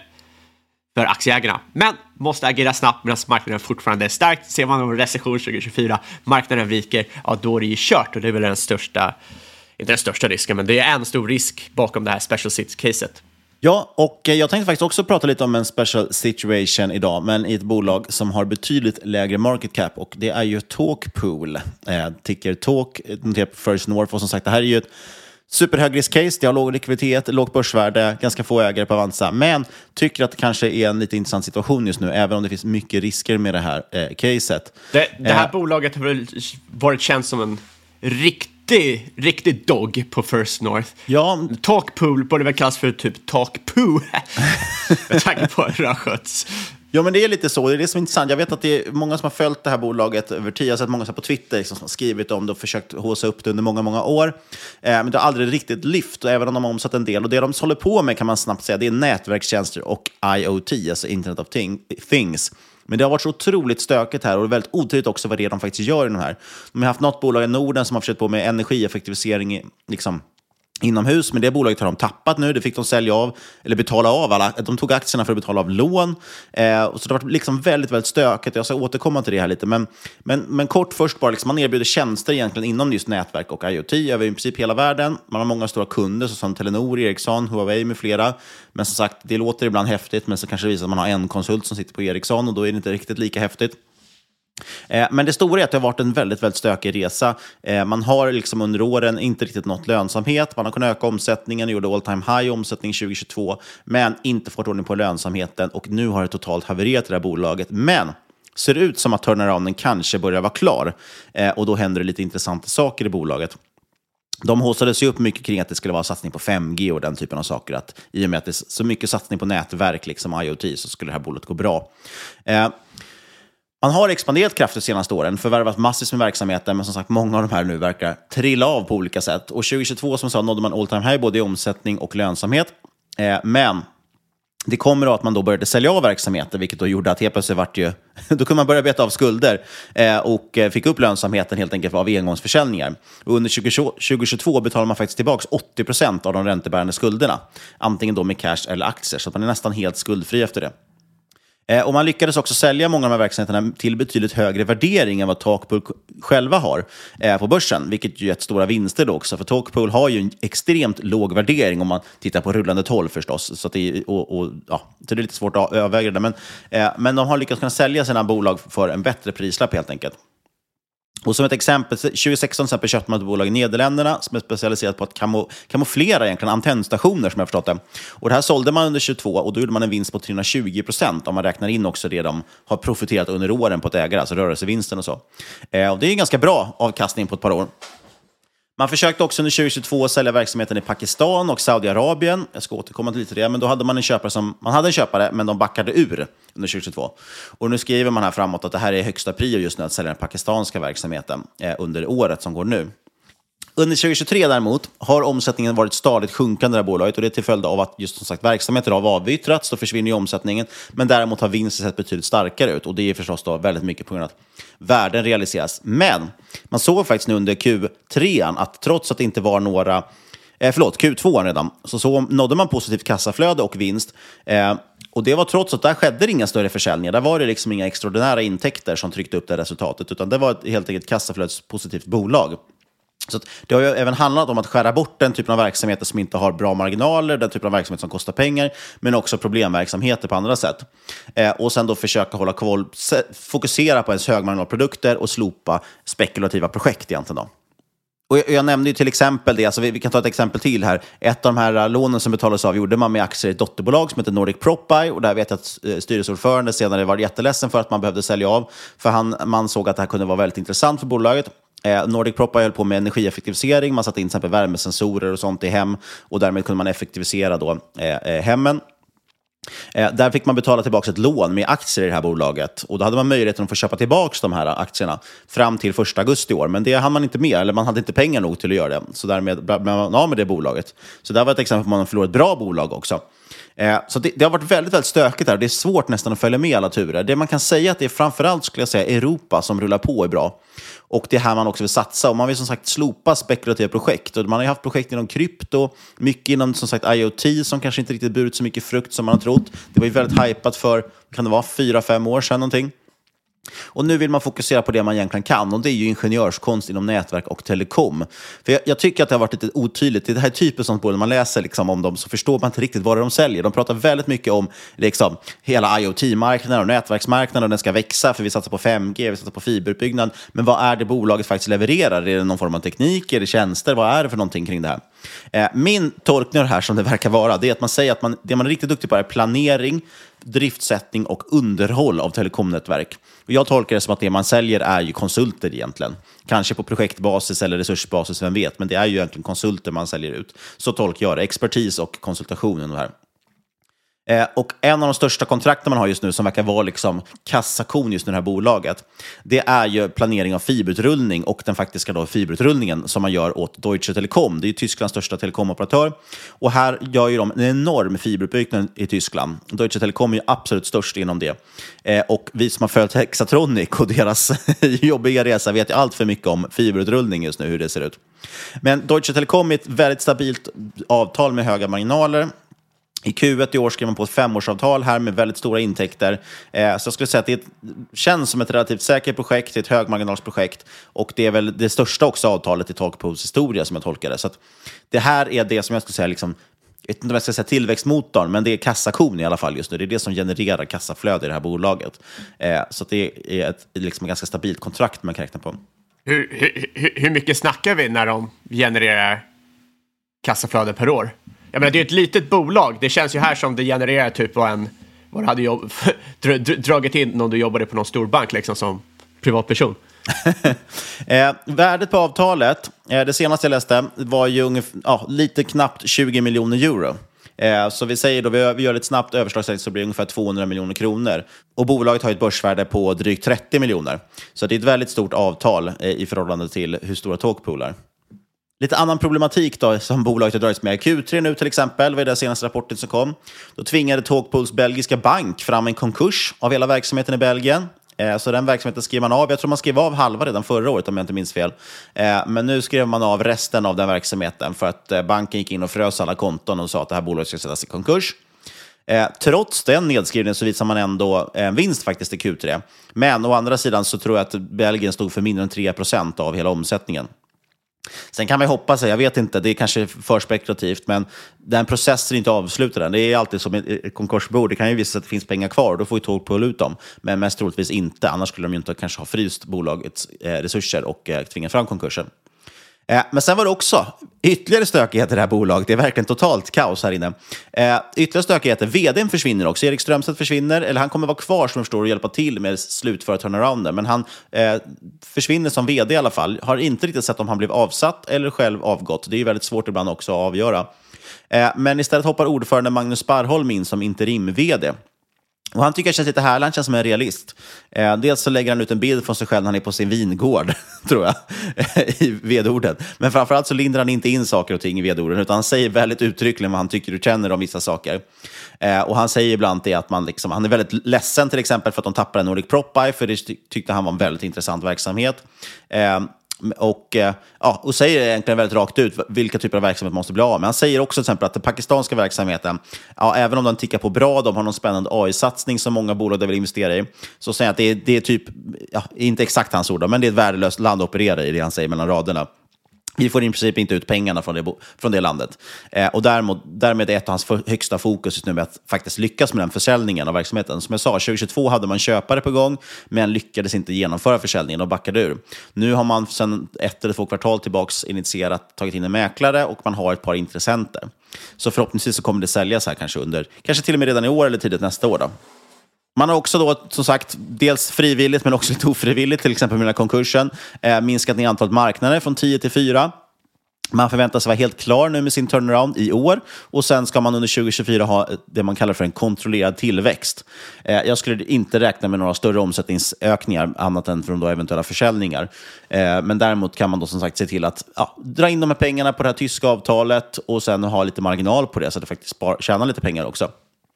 för aktieägarna. Men måste agera snabbt medan marknaden fortfarande är starkt. Ser man en recession tjugo tjugofyra, marknaden viker, ja, då är det ju kört. Och det är väl den största, inte den största risken, men det är en stor risk bakom det här special sits-caset. Ja, och jag tänkte faktiskt också prata lite om en special situation idag, men i ett bolag som har betydligt lägre market cap, och det är ju Talkpool. Eh, ticker Talk, noterat på First North, och som sagt, det här är ju ett superhög risk-case, det har låg likviditet, lågt börsvärde, ganska få ägare på Avanza, men tycker att det kanske är en lite intressant situation just nu, även om det finns mycket risker med det här eh, caset. Det, det här eh, bolaget har väl varit känt som en riktig, riktig dog på First North. Ja. Talkpool borde väl kallas för typ Talkpoo, med tanke på hur det har skötts. Ja, men det är lite så. Det är det som är intressant. Jag vet att det är många som har följt det här bolaget över tid. Jag har sett många på Twitter liksom, som har skrivit om det och försökt håsa upp det under många, många år. Eh, men det har aldrig riktigt lyft, även om de har omsatt en del. Och det de håller på med, kan man snabbt säga, det är nätverkstjänster och I O T, alltså Internet of Things. Men det har varit så otroligt stökigt här, och det är väldigt otydligt också vad det är de faktiskt gör i de här. De har haft något bolag i Norden som har försökt på med energieffektivisering, liksom inomhus, men det bolaget har de tappat nu. Det fick de sälja av, eller betala av alla. De tog aktierna för att betala av lån. Eh, och så det har varit liksom väldigt, väldigt stökigt. Jag ska återkomma till det här lite. Men, men, men kort först bara, liksom, man erbjuder tjänster egentligen inom just nätverk och IoT över i princip hela världen. Man har många stora kunder som Telenor, Ericsson, Huawei med flera. Men som sagt, det låter ibland häftigt, men så kanske det visar att man har en konsult som sitter på Ericsson och då är det inte riktigt lika häftigt. Eh, men det stora är att det har varit en väldigt, väldigt stökig resa. Eh, man har liksom under åren inte riktigt nått lönsamhet. Man har kunnat öka omsättningen, gjorde all time high omsättning tjugo tjugotvå, men inte fått ordning på lönsamheten och nu har det totalt havererat det här bolaget. Men ser det ut som att turnarounden kanske börjar vara klar eh, och då händer det lite intressanta saker i bolaget. De haussade sig upp mycket kring att det skulle vara satsning på fem G och den typen av saker. Att i och med att det är så mycket satsning på nätverk, liksom IoT, så skulle det här bolaget gå bra. Eh, Man har expanderat kraftigt de senaste åren, förvärvat massivt med verksamheten, men som sagt, många av de här nu verkar trilla av på olika sätt. Och tjugo tjugotvå, som sa, nådde man all time high både i omsättning och lönsamhet. Eh, men det kommer då att man då började sälja av verksamheten, vilket då gjorde att helt plötsligt vart ju, då kunde man börja beta av skulder eh, och fick upp lönsamheten helt enkelt av engångsförsäljningar. Och under tjugo tjugotvå betalar man faktiskt tillbaka åttio procent av de räntebärande skulderna, antingen då med cash eller aktier, så att man är nästan helt skuldfri efter det. Eh, och man lyckades också sälja många av de här verksamheterna till betydligt högre värdering än vad Talkpool själva har eh, på börsen, vilket ju gett stora vinster då också. För Talkpool har ju en extremt låg värdering om man tittar på rullande tolv förstås. Så, att det, och, och, ja, så det är lite svårt att överväga det. Men, eh, men de har lyckats kunna sälja sina bolag för en bättre prislapp helt enkelt. Och som ett exempel, tjugo sexton exempel köpte man ett bolag i Nederländerna som är specialiserat på att kamo, kamouflera egentligen antennstationer, som jag förstått det. Och det här sålde man under tjugotvå och då gjorde man en vinst på trehundratjugo procent om man räknar in också det de har profiterat under åren på ett ägare, alltså rörelsevinsten och så. Eh, och det är en ganska bra avkastning på ett par år. Man försökte också under tjugo tjugotvå sälja verksamheten i Pakistan och Saudiarabien. Jag ska återkomma till lite det, men då hade man en köpare som, man hade en köpare, men de backade ur under tjugo tjugotvå. Och nu skriver man här framåt att det här är högsta prio just nu att sälja den pakistanska verksamheten eh, under året som går nu. Under tjugo tjugotre däremot har omsättningen varit stadigt sjunkande i det här bolaget och det är till följd av att just som sagt verksamheter har avyttrats, så försvinner ju omsättningen, men däremot har vinsten sett betydligt starkare ut och det är förstås då väldigt mycket på grund av att värden realiseras. Men man såg faktiskt nu under Q tre att trots att det inte var några, eh, förlåt, Q två redan, så, så nådde man positivt kassaflöde och vinst. Eh, och det var trots att där skedde inga större försäljningar. Där var det liksom inga extraordinära intäkter som tryckte upp det resultatet, utan det var ett helt enkelt kassaflödspositivt bolag. Så det har ju även handlat om att skära bort den typen av verksamheter som inte har bra marginaler, den typen av verksamhet som kostar pengar, men också problemverksamheter på andra sätt. Eh, och sen då försöka hålla koll, fokusera på ens högmarginalprodukter och slopa spekulativa projekt egentligen då. Och jag, jag nämnde ju till exempel det, alltså vi, vi kan ta ett exempel till här. Ett av de här lånen som betalades av gjorde man med aktier i ett dotterbolag som heter Nordic PropBuy, och där vet jag att eh, styrelseordförande senare var jätteledsen för att man behövde sälja av, för han, man såg att det här kunde vara väldigt intressant för bolaget. Eh, Nordic PropBuy höll på med energieffektivisering, man satte in till exempel värmesensorer och sånt i hem och därmed kunde man effektivisera då, eh, hemmen. Eh, där fick man betala tillbaka ett lån med aktier i det här bolaget och då hade man möjligheten att få köpa tillbaka de här aktierna fram till första augusti i år, men det hann man inte med, eller man hade inte pengar nog till att göra det, så därmed blev man av med det bolaget. Så där var ett exempel på att man förlorade ett bra bolag också. Eh, så det, det har varit väldigt, väldigt stökigt här. Det är svårt nästan att följa med alla turer. Det man kan säga att det är framförallt, skulle jag säga, Europa som rullar på är bra. Och det är här man också vill satsa. Och man vill som sagt slopa spekulativa projekt. Och man har ju haft projekt inom krypto, mycket inom som sagt IoT som kanske inte riktigt burit så mycket frukt som man har trott. Det var ju väldigt hypat för, kan det vara, fyra, fem år sedan någonting. Och nu vill man fokusera på det man egentligen kan, och det är ju ingenjörskonst inom nätverk och telekom. För jag, jag tycker att det har varit lite otydligt. Det här är typiskt sånt, både när man läser liksom om dem så förstår man inte riktigt vad de säljer. De pratar väldigt mycket om liksom hela IoT-marknaden och nätverksmarknaden, och den ska växa för vi satsar på fem G, vi satsar på fiberutbyggnad. Men vad är det bolaget faktiskt levererar? Är det någon form av teknik? Är det tjänster? Vad är det för någonting kring det här? Eh, min tolkning av det här, som det verkar vara, det är att man säger att man, det man är riktigt duktig på är planering, driftsättning och underhåll av telekomnätverk. Och jag tolkar det som att det man säljer är ju konsulter egentligen. Kanske på projektbasis eller resursbasis, vem vet. Men det är ju egentligen konsulter man säljer ut. Så tolkar jag det. Expertis och konsultationen här. Eh, och en av de största kontrakten man har just nu, som verkar vara liksom kassakon just nu i det här bolaget, det är ju planering av fiberutrullning och den faktiska då fiberutrullningen som man gör åt Deutsche Telekom. Det är ju Tysklands största telekomoperatör. Och här gör ju de en enorm fiberutbyggnad i Tyskland. Deutsche Telekom är ju absolut störst inom det. Eh, och vi som har följt Hexatronic och deras jobbiga resa vet ju allt för mycket om fiberutrullning just nu, hur det ser ut. Men Deutsche Telekom är ett väldigt stabilt avtal med höga marginaler. I Q ett i år skrev man på ett femårsavtal här med väldigt stora intäkter. Eh, så jag skulle säga att det ett, känns som ett relativt säkert projekt, ett högmarginalsprojekt. Och det är väl det största också avtalet i Talkpools historia som jag tolkar det. Så att det här är det som jag skulle säga, liksom, jag vet inte om jag ska säga tillväxtmotorn, men det är kassakon i alla fall just nu. Det är det som genererar kassaflöde i det här bolaget. Eh, så att det är ett liksom, ganska stabilt kontrakt man kan räkna på. Hur, hur, hur mycket snackar vi när de genererar kassaflöde per år? Jag menar, det är ett litet bolag. Det känns ju här som det genererar typ vad en... Vad du hade jobb, dragit in om du jobbade på någon stor bank liksom, som privatperson. eh, värdet på avtalet, eh, det senaste jag läste, var ju ungefär, ja, lite knappt tjugo miljoner euro. Eh, så vi säger då, vi, vi gör ett snabbt överslag så blir det ungefär tvåhundra miljoner kronor. Och bolaget har ett börsvärde på drygt trettio miljoner. Så det är ett väldigt stort avtal eh, i förhållande till hur stora Talkpool är. Lite annan problematik då som bolaget har dragits med i Q tre nu till exempel, var det senaste rapporten som kom. Då tvingade Talkpools belgiska bank fram en konkurs av hela verksamheten i Belgien. Eh, så den verksamheten skrev man av. Jag tror man skrev av halva redan förra året om jag inte minns fel. Eh, men nu skrev man av resten av den verksamheten för att eh, banken gick in och frös alla konton och sa att det här bolaget ska sättas i konkurs. Eh, trots den nedskrivningen så visar man ändå en eh, vinst faktiskt i Q tre. Men å andra sidan så tror jag att Belgien stod för mindre än tre procent av hela omsättningen. Sen kan man hoppas, jag vet inte, det är kanske för spekulativt, men den processen är inte avslutad. Det är alltid som ett konkursbo, det kan ju visa sig att det finns pengar kvar, då får ju Talkpool ut dem. Men mest troligtvis inte, annars skulle de ju inte kanske ha fryst bolagets eh, resurser och eh, tvingat fram konkursen. Eh, men sen var det också ytterligare stökigheter i det här bolaget. Det är verkligen totalt kaos här inne. Eh, ytterligare stökigheter. Vdn försvinner också. Erik Strömstedt försvinner. Eller han kommer vara kvar som jag förstår och hjälpa till med slutföra turnarounden. Men han eh, försvinner som vd i alla fall. Har inte riktigt sett om han blev avsatt eller själv avgått. Det är ju väldigt svårt ibland också att avgöra. Eh, men istället hoppar ordförande Magnus Sparholm in som interim-vd. Och han tycker jag känns lite härlig, han känns som en realist. Eh, dels så lägger han ut en bild från sig själv när han är på sin vingård, tror jag, i vd-orden. Men framförallt så lindrar han inte in saker och ting i vd-orden, utan han säger väldigt uttryckligen vad han tycker och känner om vissa saker. Eh, och han säger ibland det att man liksom, han är väldigt ledsen till exempel för att de tappade Nordic PropBuy, för det tyckte han var en väldigt intressant verksamhet. Eh, Och, ja, och säger egentligen väldigt rakt ut vilka typer av verksamhet man måste bli av. Men han säger också till exempel att den pakistanska verksamheten, ja, även om den tickar på bra, de har någon spännande A I-satsning som många bolag vill investera i, så säger han att det är, det är typ, ja, inte exakt hans ord, men det är ett värdelöst land att operera i, det han säger mellan raderna. Vi får i princip inte ut pengarna från det, från det landet. Eh, och därmed, därmed är ett av hans för, högsta fokus just nu med att faktiskt lyckas med den försäljningen av verksamheten. Som jag sa, tjugohundratjugotvå hade man köpare på gång, men lyckades inte genomföra försäljningen och backade ur. Nu har man sedan ett eller två kvartal tillbaks initierat, tagit in en mäklare och man har ett par intressenter. Så förhoppningsvis så kommer det säljas här kanske under, kanske till och med redan i år eller tidigt nästa år då. Man har också då, som sagt, dels frivilligt men också lite ofrivilligt, till exempel med den här konkursen, eh, minskat ner antalet marknader från tio till fyra. Man förväntar sig vara helt klar nu med sin turnaround i år. Och sen ska man under tjugohundratjugofyra ha det man kallar för en kontrollerad tillväxt. Eh, jag skulle inte räkna med några större omsättningsökningar annat än från då eventuella försäljningar. Eh, men däremot kan man då som sagt se till att ja, dra in de här pengarna på det här tyska avtalet och sen ha lite marginal på det så att det faktiskt spar, tjänar lite pengar också.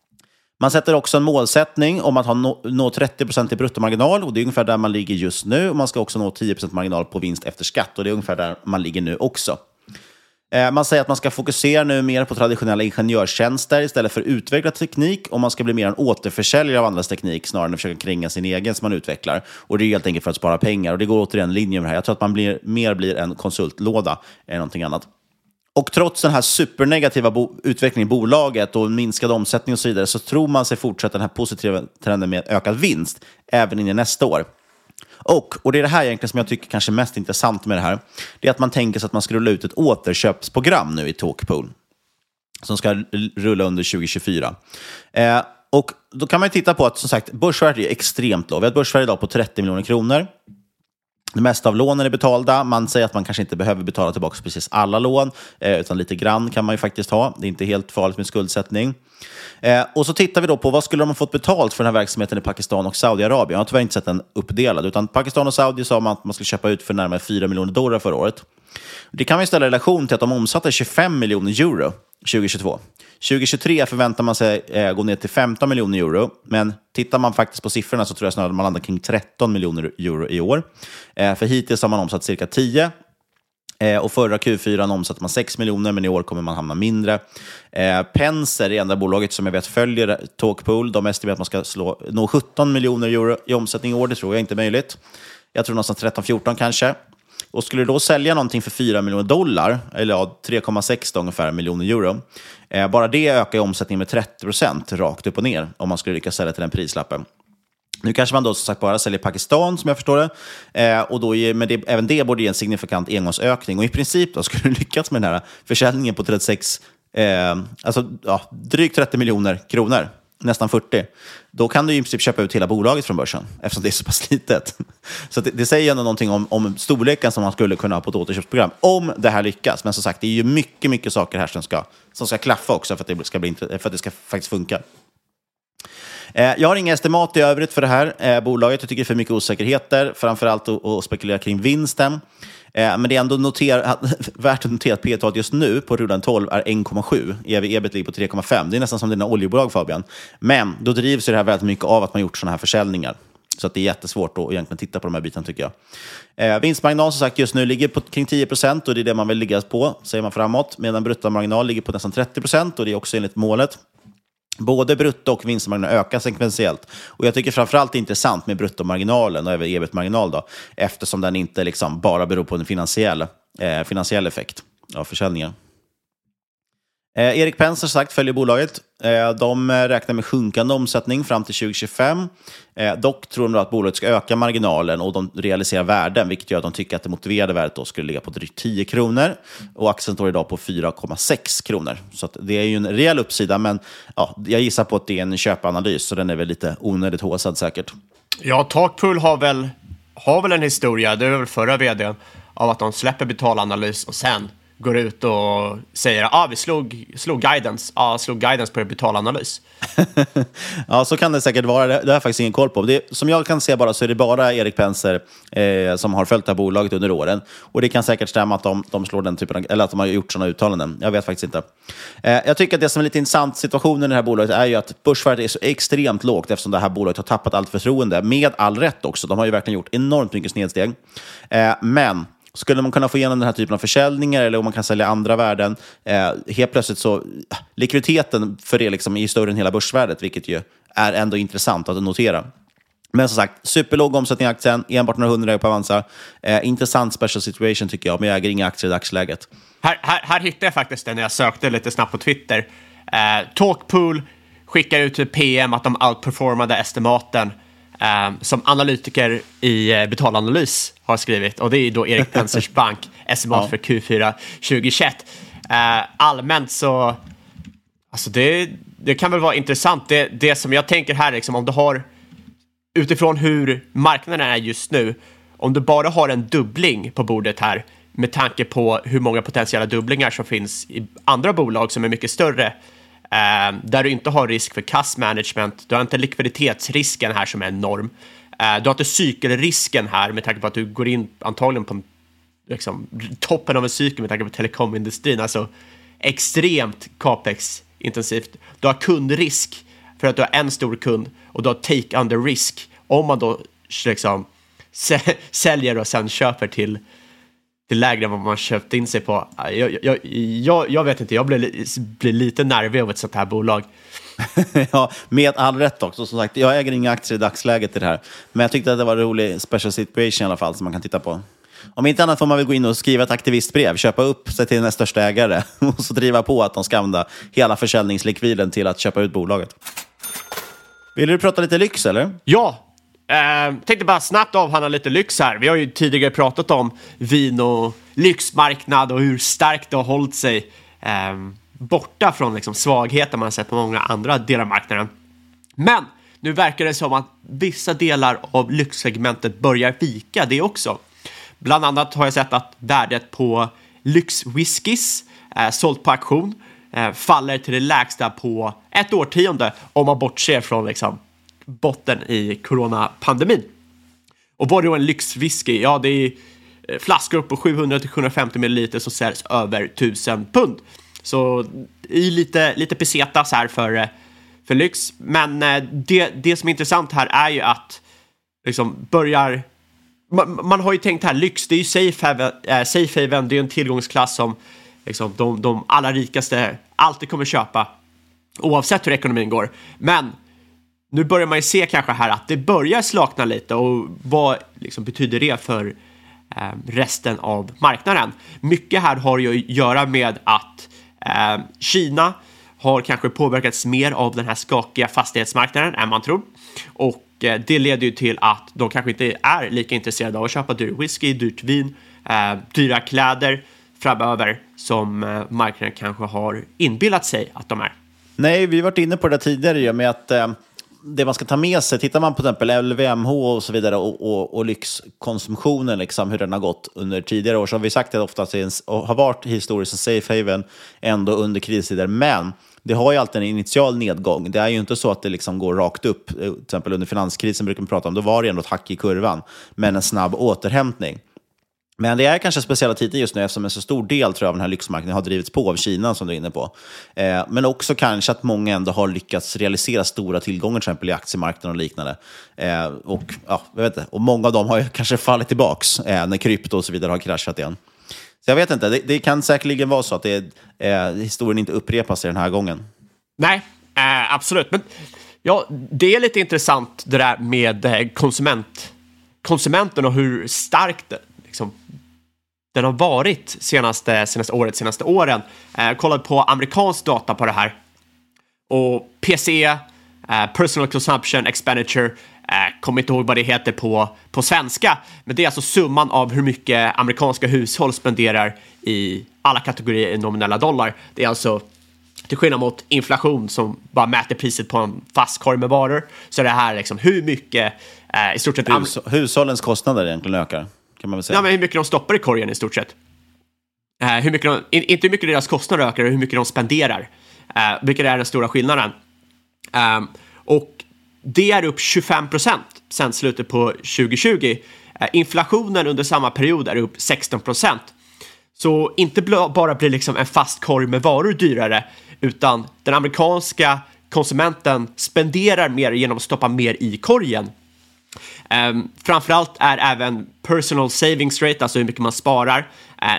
Man sätter också en målsättning om att ha nå, nå trettio procent i bruttomarginal, och det är ungefär där man ligger just nu. Och man ska också nå tio procent marginal på vinst efter skatt, och det är ungefär där man ligger nu också. Eh, man säger att man ska fokusera nu mer på traditionella ingenjörstjänster istället för utvecklad teknik, och man ska bli mer en återförsäljare av andras teknik snarare än att försöka kringa sin egen som man utvecklar. Och det är helt enkelt för att spara pengar, och det går återigen linje med det här. Jag tror att man blir, mer blir en konsultlåda än någonting annat. Och trots den här supernegativa bo- utvecklingen i bolaget och minskad omsättning och så vidare, så tror man sig fortsätta den här positiva trenden med ökad vinst även in i nästa år. Och, och det är det här egentligen som jag tycker kanske är mest intressant med det här. Det är att man tänker sig att man ska rulla ut ett återköpsprogram nu i Talkpool som ska rulla under tjugohundratjugofyra. Eh, och då kan man ju titta på att, som sagt, börsvärdet är extremt lågt. Vi har ett börsvärde idag på trettio miljoner kronor. Det mesta av lånen är betalda. Man säger att man kanske inte behöver betala tillbaka precis alla lån, eh, utan lite grann kan man ju faktiskt ha. Det är inte helt farligt med skuldsättning. Eh, och så tittar vi då på vad skulle de ha fått betalt för den här verksamheten i Pakistan och Saudiarabien. Jag har tyvärr inte sett den uppdelad, utan Pakistan och Saudi sa man att man skulle köpa ut för närmare fyra miljoner dollar förra året. Det kan vi ställa i relation till att de omsatte tjugofem miljoner euro tjugohundratjugotvå. tjugohundratjugotre förväntar man sig eh, gå ner till femton miljoner euro, men tittar man faktiskt på siffrorna så tror jag snarare att man landar kring tretton miljoner euro i år. Eh, för hittills har man omsatt cirka tio. Eh, och förra Q fyra omsatte man sex miljoner, men i år kommer man hamna mindre. Eh, Penser är det enda bolaget som jag vet följer Talkpool. De estimerar att man ska slå, nå sjutton miljoner euro i omsättning i år. Det tror jag inte är möjligt. Jag tror någonstans tretton fjorton kanske. Och skulle då sälja någonting för fyra miljoner dollar, eller ja, tre komma sex ungefär miljoner euro, eh, bara det ökar i omsättningen med trettio procent rakt upp och ner om man skulle lyckas sälja till den prislappen. Nu kanske man då som sagt bara säljer Pakistan som jag förstår det. Eh, och då är, men det, även det borde ge en signifikant engångsökning. Och i princip då skulle du lyckas med den här försäljningen på trettiosex, eh, alltså ja, drygt trettio miljoner kronor, nästan fyrtio. Då kan du i princip köpa ut hela bolaget från börsen eftersom det är så pass litet. Så det, det säger ändå någonting om, om storleken som man skulle kunna ha på ett återköpsprogram om det här lyckas. Men som sagt, det är ju mycket, mycket saker här som ska, som ska klaffa också för att det ska, bli, för att det ska faktiskt funka. Jag har inga estimat i övrigt för det här eh, bolaget. Jag tycker det är för mycket osäkerheter, framförallt att, att spekulera kring vinsten. Eh, men det är ändå noter, värt att notera att P talet just nu på rullande tolv är en komma sju. E V ebit ligger på tre komma fem. Det är nästan som dina oljebolag, Fabian. Men då drivs det här väldigt mycket av att man gjort sådana här försäljningar. Så att det är jättesvårt att egentligen titta på de här bitarna tycker jag. Eh, vinstmarginal som sagt just nu ligger på kring tio procent och det är det man vill ligga på, säger man framåt. Medan bruttomarginal ligger på nästan trettio procent och det är också enligt målet. Både brutto- och vinstmarginalen ökar sekventiellt. Och jag tycker framförallt det är intressant med bruttomarginalen och även ebit-marginal då, eftersom den inte liksom bara beror på en finansiell, eh, finansiell effekt av försäljningen. Eh, Erik Penser sagt följer bolaget. Eh, de räknar med sjunkande omsättning fram till tjugo tjugofem. Eh, dock tror de att bolaget ska öka marginalen och de realiserar värden, vilket gör att de tycker att det motiverade värdet då skulle ligga på drygt tio kronor. Och aktien står idag på fyra komma sex kronor. Så att det är ju en rejäl uppsida, men ja, jag gissar på att det är en köpanalys, så den är väl lite onödigt håsad säkert. Ja, Talkpool har väl, har väl en historia, det är väl förra vdn, av att de släpper betalanalys och sen går ut och säger att ah, vi slog, slog guidance, ah, slog guidance på er betalanalys. Ja, så kan det säkert vara. Det har jag faktiskt ingen koll på. Det, som jag kan se bara så är det bara Erik Penser eh, som har följt det här bolaget under åren. Och det kan säkert stämma att de, de slår den typen av, eller att de har gjort sådana uttalanden. Jag vet faktiskt inte. Eh, jag tycker att det som är lite intressant situationen i det här bolaget är ju att börsvärdet är så extremt lågt eftersom det här bolaget har tappat allt förtroende. Med all rätt också. De har ju verkligen gjort enormt mycket snedsteg. Eh, men skulle man kunna få igenom den här typen av försäljningar eller om man kan sälja andra värden, eh, helt plötsligt så likviditeten för det liksom är större än hela börsvärdet, vilket ju är ändå intressant att notera. Men som sagt, superlåg omsättning i aktien, enbart några hundra på Avanza. Eh, intressant special situation tycker jag, men jag äger inga aktier i dagsläget. Här, här, här hittade jag faktiskt det när jag sökte lite snabbt på Twitter. Eh, Talkpool skickar ut ett P M att de outperformade estimaten Um, som analytiker i uh, betalanalys har skrivit, och det är då Erik Pensers bank estimat ja. för Q fyra tjugohundratjugoett. Uh, allmänt så alltså det, det kan väl vara intressant. Det, det som jag tänker här liksom, om du har utifrån hur marknaden är just nu, om du bara har en dubbling på bordet här med tanke på hur många potentiella dubblingar som finns i andra bolag som är mycket större, Uh, där du inte har risk för cash management, du har inte likviditetsrisken här som är enorm, uh, du har inte cykelrisken här med tanke på att du går in antagligen på liksom, toppen av en cykel med tanke på telekomindustrin, alltså extremt capex-intensivt. Du har kundrisk för att du har en stor kund och du har take under risk om man då liksom säljer och sen köper till till lägre än vad man köpt in sig på. Jag, jag, jag, jag vet inte, jag blir, blir lite nervig av ett sånt här bolag. Ja, med all rätt också. Som sagt, jag äger inga aktier i dagsläget i det här. Men jag tyckte att det var en rolig special situation i alla fall som man kan titta på. Om inte annat får man väl gå in och skriva ett aktivistbrev, köpa upp sig till den största ägare och så driva på att de ska använda hela försäljningslikviden till att köpa ut bolaget. Vill du prata lite lyx eller? Ja! Uh, tänkte bara snabbt avhandla lite lyx här. Vi har ju tidigare pratat om vin och lyxmarknad och hur starkt det har hållit sig uh, borta från liksom, svagheter man har sett på många andra delar av marknaden. Men nu verkar det som att vissa delar av lyxsegmentet börjar vika det också. Bland annat har jag sett att värdet på lyxwhiskys uh, sålt på auktion uh, faller till det lägsta på ett årtionde om man bortser från liksom botten i coronapandemin. Och vad är då en lyxwhisky? Ja, det är flaskor på sjuhundra till sjuhundrafemtio milliliter som säljs över tusen pund. Så i lite, lite pesetas här för, för lyx. Men det, det som är intressant här är ju att liksom börjar man, man har ju tänkt här, lyx, det är ju safe haven, äh, safe haven, det är en tillgångsklass som liksom, de, de allra rikaste alltid kommer köpa, oavsett hur ekonomin går. Men nu börjar man ju se kanske här att det börjar slakna lite, och vad liksom betyder det för eh, resten av marknaden? Mycket här har ju att göra med att eh, Kina har kanske påverkats mer av den här skakiga fastighetsmarknaden än man tror, och eh, det leder ju till att de kanske inte är lika intresserade av att köpa dyr whisky, dyrt vin, eh, dyra kläder framöver som eh, marknaden kanske har inbillat sig att de är. Nej, vi har varit inne på det tidigare med att eh, det man ska ta med sig, tittar man på till exempel L V M H och så vidare och, och, och lyxkonsumtionen, liksom, hur den har gått under tidigare år, så har vi sagt att ofta har varit historiskt en safe haven ändå under kristider, men det har ju alltid en initial nedgång. Det är ju inte så att det liksom går rakt upp. Till exempel under finanskrisen brukar man prata om, då var det ändå ett hack i kurvan, men en snabb återhämtning. Men det är kanske speciella tider just nu, eftersom en så stor del, tror jag, av den här lyxmarknaden har drivits på av Kina, som du är inne på. Eh, men också kanske att många ändå har lyckats realisera stora tillgångar, till exempel i aktiemarknaden och liknande. Eh, och, ja, jag vet inte. Och många av dem har ju kanske fallit tillbaks eh, när krypto och så vidare har kraschat igen. Så jag vet inte, det, det kan säkerligen vara så att det, eh, historien inte upprepas den här gången. Nej, eh, absolut. Men ja, det är lite intressant det där med eh, konsument, konsumenten och hur starkt det, liksom, den har varit senaste, senaste året, senaste åren. Eh, kollade på amerikansk data på det här. Och P C E, eh, Personal Consumption Expenditure, eh, kommer inte ihåg vad det heter på, på svenska. Men det är alltså summan av hur mycket amerikanska hushåll spenderar i alla kategorier i nominella dollar. Det är alltså, till skillnad mot inflation som bara mäter priset på en fast korg med varor, så är det här liksom hur mycket eh, i stort sett... Hus, hushållens kostnader egentligen ökar, kan man väl säga. Ja, men hur mycket de stoppar i korgen i stort sett. Eh, hur mycket de, in, inte hur mycket deras kostnader ökar, hur mycket de spenderar. Eh, vilket är den stora skillnaden. Eh, och det är upp tjugofem procent sedan slutet på tjugo tjugo. Eh, inflationen under samma period är upp sexton procent. Så inte bara blir liksom en fast korg med varor dyrare, utan den amerikanska konsumenten spenderar mer genom att stoppa mer i korgen. Um, framförallt är även personal savings rate, alltså hur mycket man sparar, uh,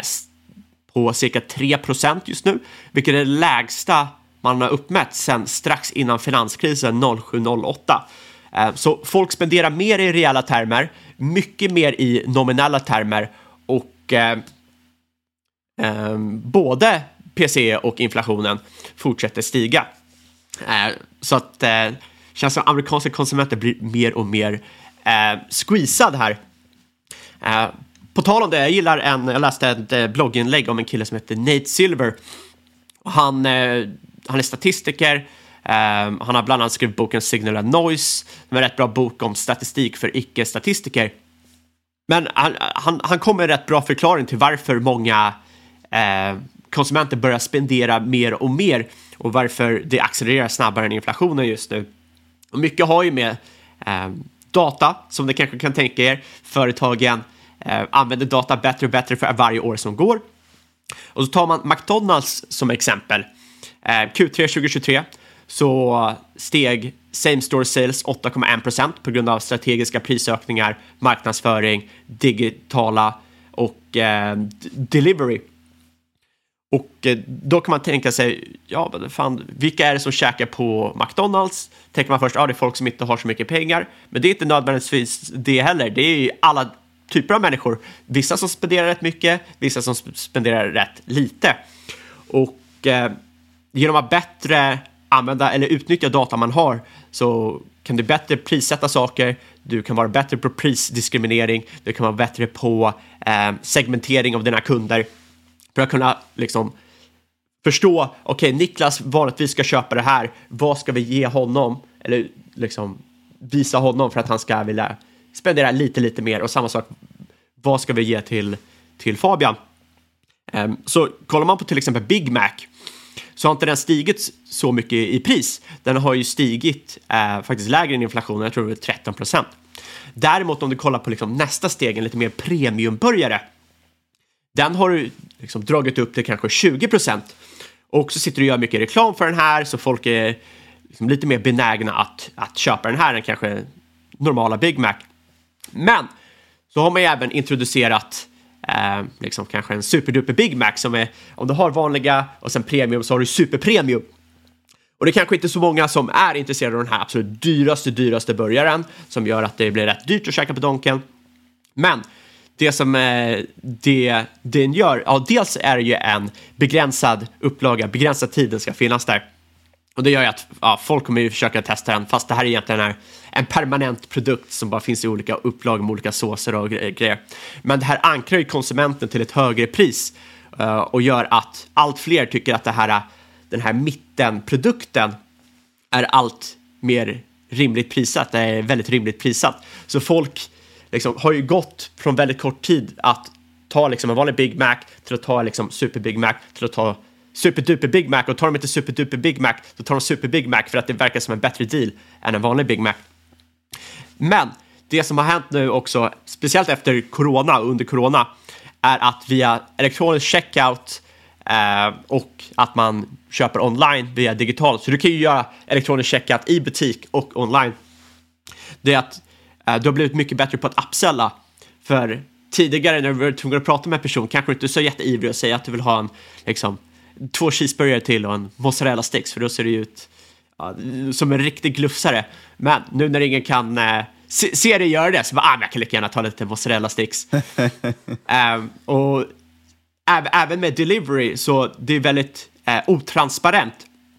på cirka tre procent just nu, vilket är det lägsta man har uppmätt sedan strax innan finanskrisen noll sju noll åtta. Uh, så folk spenderar mer i reella termer, mycket mer i nominella termer, och uh, um, både P C E och inflationen fortsätter stiga. Uh, så att uh, känns som amerikanska konsumenter blir mer och mer Eh, squeezad här. Eh, på tal om det, jag gillar en, jag läste ett eh, blogginlägg om en kille som heter Nate Silver. Han, eh, han är statistiker. Eh, han har bland annat skrivit boken Signal and Noise, som är en rätt bra bok om statistik för icke-statistiker. Men han, han, han kommer med en rätt bra förklaring till varför många eh, konsumenter börjar spendera mer och mer, och varför det accelererar snabbare än inflationen just nu. Och mycket har ju med eh, data, som ni kanske kan tänka er. Företagen eh, använder data bättre och bättre för varje år som går. Och så tar man McDonalds som exempel. Eh, Q tre tjugo tjugotre så steg same store sales åtta komma en procent på grund av strategiska prisökningar, marknadsföring, digitala och eh, delivery. Och eh, då kan man tänka sig, ja, fan, vilka är det som käkar på McDonalds? Tänker man först, ja, det är folk som inte har så mycket pengar. Men det är inte nödvändigtvis det heller. Det är ju alla typer av människor. Vissa som spenderar rätt mycket, vissa som spenderar rätt lite. Och eh, genom att bättre använda eller utnyttja data man har, så kan du bättre prissätta saker. Du kan vara bättre på prisdiskriminering. Du kan vara bättre på eh, segmentering av dina kunder. För att kunna liksom förstå, okej, okay, Niklas vanligtvis ska köpa det här. Vad ska vi ge honom? Eller liksom visa honom för att han ska vilja spendera lite, lite mer. Och samma sak, vad ska vi ge till, till Fabian? Um, så kollar man på till exempel Big Mac, så har inte den stigit så mycket i pris. Den har ju stigit uh, faktiskt lägre än inflationen, jag tror det är tretton procent. Däremot om du kollar på liksom nästa steg, en lite mer premiumburgare, den har du liksom dragit upp till kanske tjugo procent. Och så sitter du och gör mycket reklam för den här, så folk är liksom lite mer benägna att, att köpa den här än kanske normala Big Mac. Men så har man ju även introducerat eh, liksom kanske en superduper Big Mac som är, om du har vanliga och sen premium så har du superpremium. Och det är kanske inte så många som är intresserade av den här absolut dyraste, dyraste burgaren som gör att det blir rätt dyrt att käka på Donken. Men det som eh, det, den gör, ja, dels är det ju en begränsad upplaga, begränsad tid den ska finnas där. Och det gör ju att ja, folk kommer ju försöka testa den, fast det här är egentligen är en permanent produkt som bara finns i olika upplagor med olika såser och grejer. Men det här ankrar ju konsumenten till ett högre pris uh, och gör att allt fler tycker att det här, den här mittenprodukten är allt mer rimligt prissatt. Det är väldigt rimligt prissatt. Så folk liksom har ju gått från väldigt kort tid att ta liksom en vanlig Big Mac till att ta liksom Super Big Mac till att ta Superduper Big Mac, och tar de inte Superduper Big Mac då tar de Super Big Mac för att det verkar som en bättre deal än en vanlig Big Mac. Men det som har hänt nu också, speciellt efter corona och under corona, är att via elektronisk checkout eh, och att man köper online via digitalt, så du kan ju göra elektronisk checkout i butik och online. Det är att eh, du har blivit mycket bättre på att upsella. För tidigare när du var tvungen att prata med en person kanske du inte är så jätteivrig och säga att du vill ha en liksom två cheeseburgare till och en mozzarella sticks, för då ser det ut ja, som en riktig glufsare. Men nu när ingen kan eh, se, se det göra det, så bara, ah, men jag kan lika gärna ta lite mozzarella sticks. um, och äv, även med delivery så det är väldigt eh, otransparent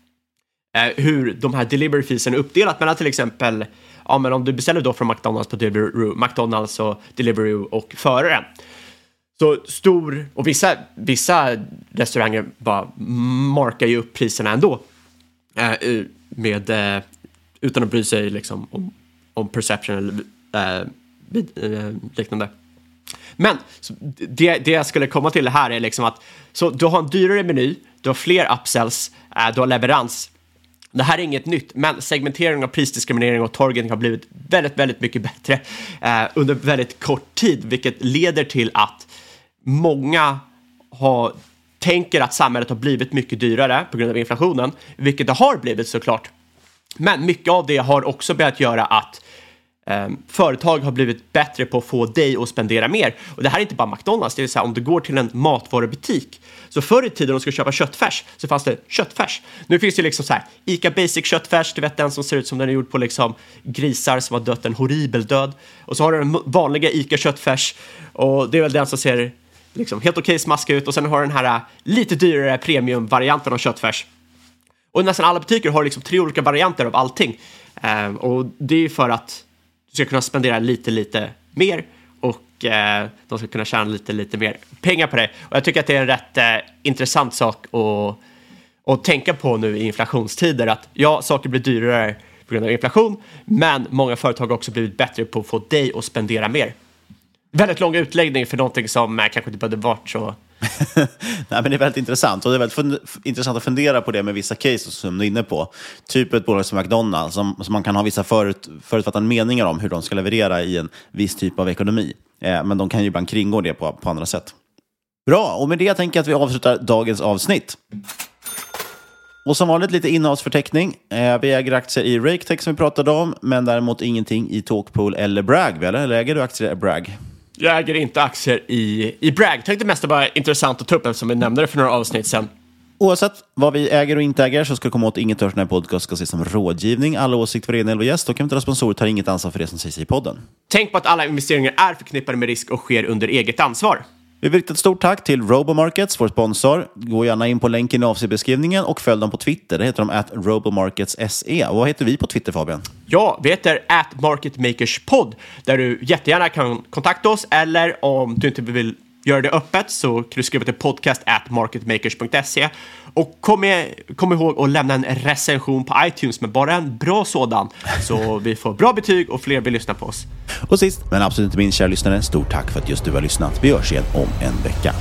eh, hur de här delivery feesen är uppdelat mellan till exempel, ja, men om du beställer då från McDonalds på Deliveroo, McDonalds och Deliveroo och föraren. Så stor, och vissa, vissa restauranger bara markar ju upp priserna ändå eh, med, eh, utan att bry sig liksom om, om perception eller eh, liknande. Men så det, det jag skulle komma till här är liksom att så du har en dyrare meny, du har fler upsells, eh, du har leverans. Det här är inget nytt, men segmentering av prisdiskriminering och targeting har blivit väldigt, väldigt mycket bättre eh, under väldigt kort tid, vilket leder till att många har, tänker att samhället har blivit mycket dyrare på grund av inflationen, vilket det har blivit såklart. Men mycket av det har också börjat göra att eh, företag har blivit bättre på att få dig att spendera mer. Och det här är inte bara McDonalds, det vill säga om du går till en matvarubutik. Så förr i tiden om du ska köpa köttfärs så fanns det köttfärs. Nu finns det liksom så här Ica Basic köttfärs, du vet den som ser ut som den är gjord på liksom grisar som har dött en horribel död. Och så har du den vanliga Ica köttfärs, och det är väl den som ser liksom helt okej smaska ut, och sen har den här lite dyrare premiumvarianten av köttfärs. Och nästan alla butiker har liksom tre olika varianter av allting. Eh, och det är för att du ska kunna spendera lite, lite mer, och eh, de ska kunna tjäna lite, lite mer pengar på det. Och jag tycker att det är en rätt eh, intressant sak att, att tänka på nu i inflationstider. Att ja, saker blir dyrare på grund av inflation, men många företag har också blivit bättre på att få dig att spendera mer. Väldigt lång utläggning för någonting som eh, kanske inte behövde varit så. Nej, men det är väldigt intressant, och det är väldigt fund- intressant att fundera på det med vissa cases som du är inne på. Typ ett bolag som McDonalds som, som man kan ha vissa förut, förutfattande meningar om hur de ska leverera i en viss typ av ekonomi. Eh, men de kan ju ibland kringgå det på, på andra sätt. Bra, och med det tänker jag att vi avslutar dagens avsnitt. Och som vanligt lite innehållsförteckning. Eh, vi äger aktier i RakeTech som vi pratade om, men däremot ingenting i Talkpool eller Bragg, eller? Eller äger du aktier i Bragg? Jag äger inte aktier i, i Bragg. Tänkte mest bara intressant att ta upp eftersom vi nämnde det för några avsnitt sedan. Oavsett vad vi äger och inte äger så ska det komma åt inget törs när podcast ska ses som rådgivning. Alla åsikter för egen eller gäst och eventuella sponsorer tar inget ansvar för det som sägs i podden. Tänk på att alla investeringar är förknippade med risk och sker under eget ansvar. Vi vill rikta ett stort tack till Robomarkets, vår sponsor. Gå gärna in på länken i avsnittsbeskrivningen och följ dem på Twitter. Det heter de at Robomarkets S E. Och vad heter vi på Twitter, Fabian? Ja, vi heter at marketmakerspod, där du jättegärna kan kontakta oss, eller om du inte vill göra det öppet så kan du skriva till podcast at marketmakers punkt se. Och kom, med, kom ihåg att lämna en recension på iTunes, med bara en bra sådan, så vi får bra betyg och fler vill lyssna på oss. Och sist, men absolut inte minst, kära lyssnare, stort tack för att just du har lyssnat. Vi hörs igen om en vecka.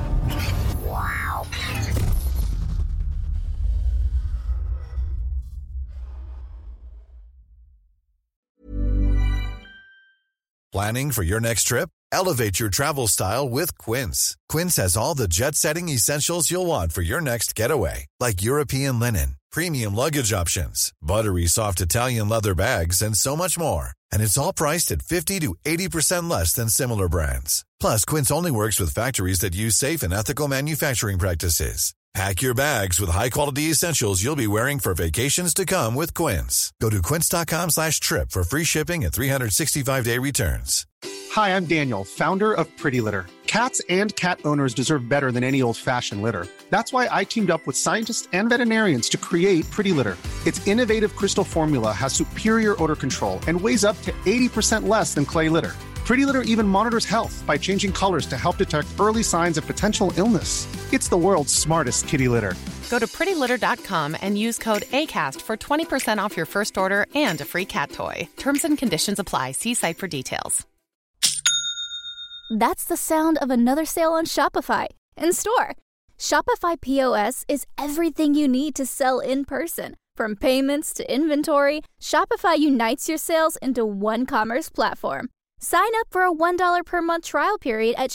Planning for your next trip? Elevate your travel style with Quince. Quince has all the jet-setting essentials you'll want for your next getaway, like European linen, premium luggage options, buttery soft Italian leather bags, and so much more. And it's all priced at fifty to eighty percent less than similar brands. Plus, Quince only works with factories that use safe and ethical manufacturing practices. Pack your bags with high-quality essentials you'll be wearing for vacations to come with Quince. Go to quince.com slash trip for free shipping and three sixty-five day returns. Hi, I'm Daniel, founder of Pretty Litter. Cats and cat owners deserve better than any old-fashioned litter. That's why I teamed up with scientists and veterinarians to create Pretty Litter. Its innovative crystal formula has superior odor control and weighs up to eighty percent less than clay litter. Pretty Litter even monitors health by changing colors to help detect early signs of potential illness. It's the world's smartest kitty litter. Go to pretty litter dot com and use code ACAST for twenty percent off your first order and a free cat toy. Terms and conditions apply. See site for details. That's the sound of another sale on Shopify in store. Shopify P O S is everything you need to sell in person. From payments to inventory, Shopify unites your sales into one commerce platform. Sign up for a one dollar per month trial period at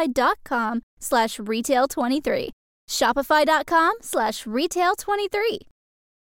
shopify.com slash retail23. Shopify.com slash retail23.